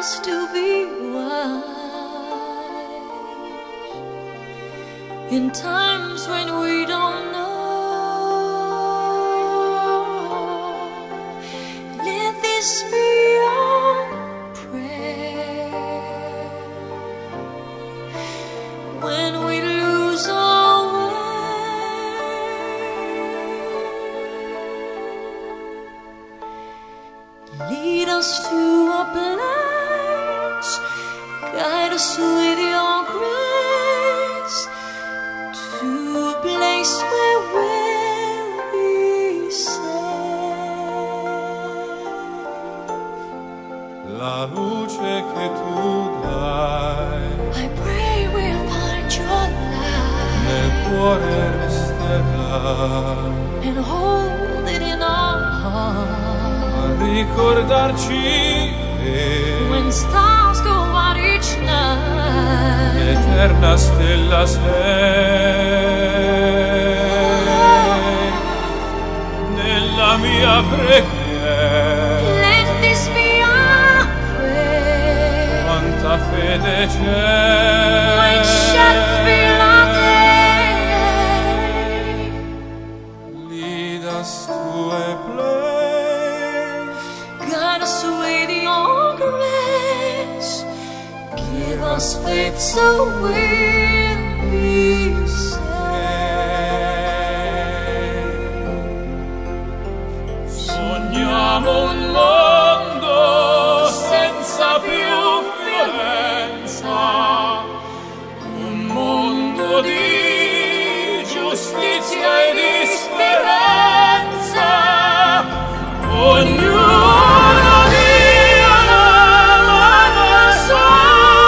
us to be wise in times when we don't know. Let this be our prayer when we lose our way. Lead us to a place, guide us with your grace, to a place where we'll be safe. La luce che tu dai I pray we'll find your nel light cuore resterà, and hold it in our heart. a ricordarci che When stars go out each night, l'eterna stella sei nella mia preghiera. let this be our prayer. Quanta fede We c'è, shall feel our day. lead us to a place, Guide us with your grace. Give us faith so we'll be safe. sogniamo un mondo senza più violenza, un mondo di giustizia e di speranza. Ognuno dia la sua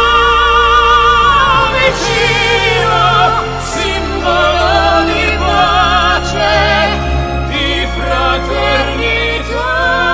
vicino, simbolo di pace, di fraternità.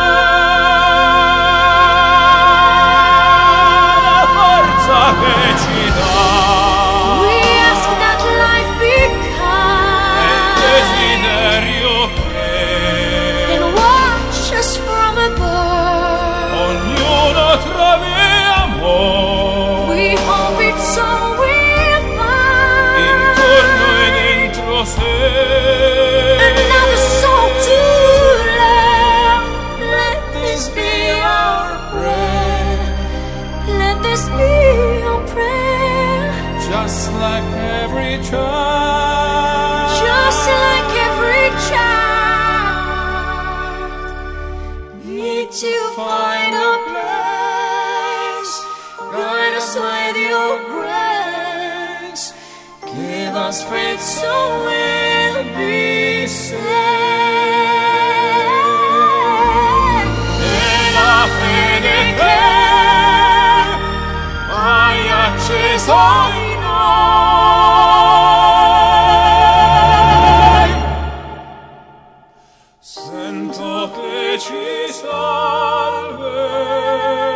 La forza che ci dà We ask that life be è il kind desiderio che and watch us from above. ognuno trovi amore We hope it's all we'll intorno e find. dentro sé. Another soul to love. Let this be our prayer. Let this be our prayer. Just like every child, Just like every child, need to find a place. Guide us with your grace. Give us faith so we'll be safe. e la fede che hai acceso in noi, sento che ci salverà.